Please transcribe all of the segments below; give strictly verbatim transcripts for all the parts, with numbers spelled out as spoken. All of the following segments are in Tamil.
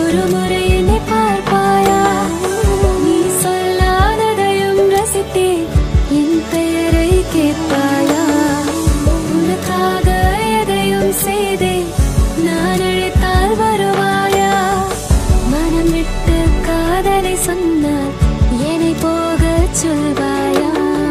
ஒரு முறை என்னை பார்ப்பாயா? நீ சொல்லாததையும் ரசித்தேன், என் பெயரை கேட்பாயா? உனக்காக எதையும் செய்தேன், நான் அழைத்தால் வருவாயா? மனம் விட்டு காதலை சொன்னால் என்னை போகச் சொல்வாயா?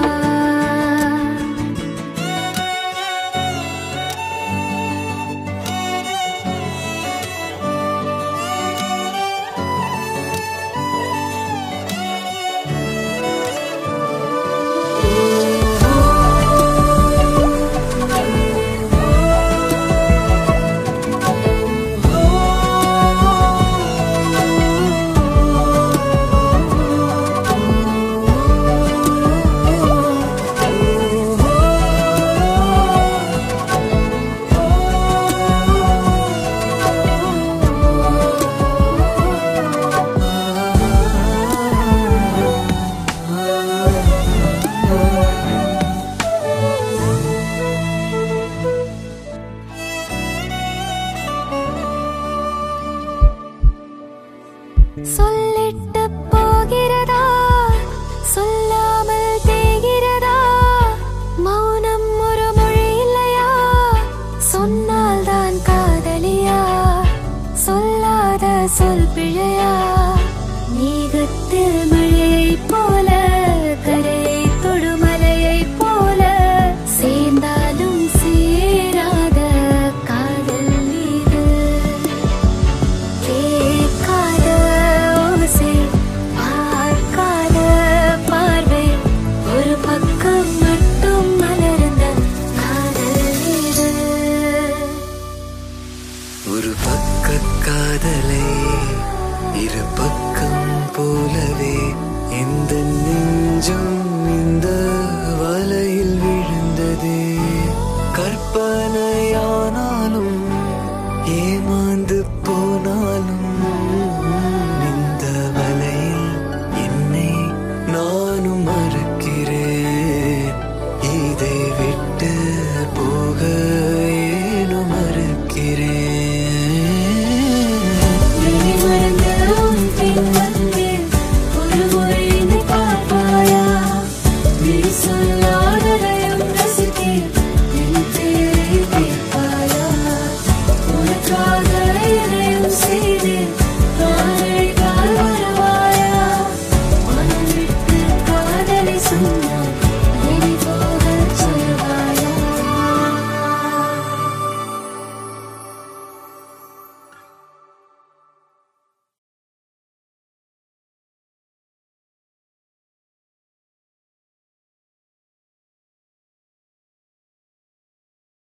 சொல்லிட்டு போகிறதா, சொல்லாமல் தேகிறதா? மௌனம் ஒரு மொழி இல்லையா? சொன்னால் தான் காதலியா? சொல்லாத சொல் பிழையா? மேகத்தில் மழையை போல, கரையை தொடுமலையை போல, சேர்ந்தாலும் சேராத காதல் இது. கேட்காத ஓசை, பார்க்காத பார்வை, ஒரு பக்கம் மட்டும் மலர்ந்த காதல் இது. ஒரு பக்க காதலை இரு பக்கம் போலவே இந்த நெஞ்சும்